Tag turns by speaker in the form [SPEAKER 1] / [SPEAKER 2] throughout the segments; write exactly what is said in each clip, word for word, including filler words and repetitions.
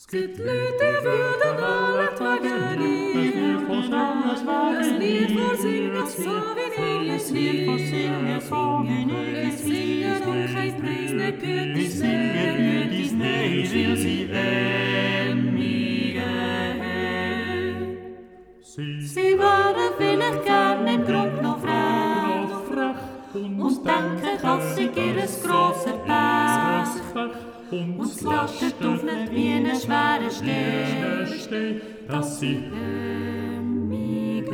[SPEAKER 1] Es gibt Leute, die würden alle Tage lieben. Ein Lied vorsingen, so wie ich es lieb.
[SPEAKER 2] Singen, singen,
[SPEAKER 1] Es singen und kein Preis, nicht Gütes
[SPEAKER 2] singen, Gütis, nee, will sie
[SPEAKER 1] emmige.
[SPEAKER 2] Sie
[SPEAKER 1] Sie waren vielleicht gern im Grund noch frech und denken, dass sie ihres grossen Pech und es lastet auf nicht wie eine schwere Stein,
[SPEAKER 2] dass sie
[SPEAKER 1] emmige.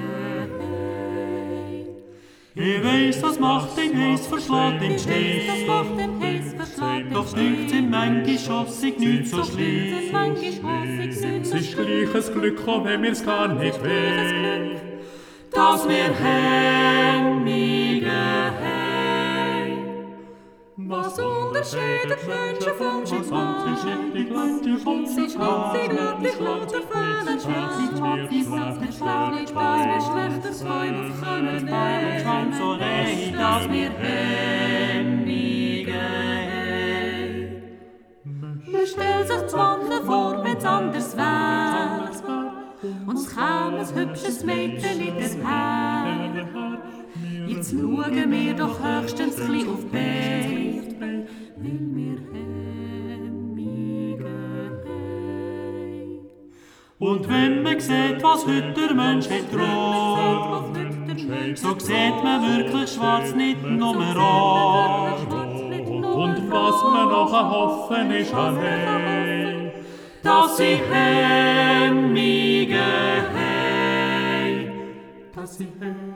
[SPEAKER 2] Ich weiss, das macht den Heiß verschlägt den
[SPEAKER 1] Das
[SPEAKER 2] Stein.
[SPEAKER 1] macht den Heiß verschlägt
[SPEAKER 2] Doch dünkt sie manchmal schossig nicht so schlimm.
[SPEAKER 1] Es
[SPEAKER 2] Es ist gleiches Glück, auch wenn mir's gar nicht weh.
[SPEAKER 1] dass wir hemmige haben. Was unterscheidet Menschen vom Schicksal?
[SPEAKER 2] Die gleiche
[SPEAKER 1] Sie schlafen, sie glatt, die Klotter fallen schwach. Die Sachen schlafen nicht, dass wir schlechtes Weib aufkommen nehmen.
[SPEAKER 2] so leid,
[SPEAKER 1] Dass wir hemmige haben. Man stellt sich Zwanne vor, wenn's anders wär. Und es kam ein hübsches Mädchen in der Haar. Jetzt schauen wir doch höchstens ein bisschen auf die Beine, weil wir hemmige haben.
[SPEAKER 2] Und wenn man sieht, was heute der Mensch hat droht, so sieht man wirklich schwarz, nicht nur rot. Und was man noch hoffen ist allein,
[SPEAKER 1] Dass sie hemmige haben.
[SPEAKER 2] dass sie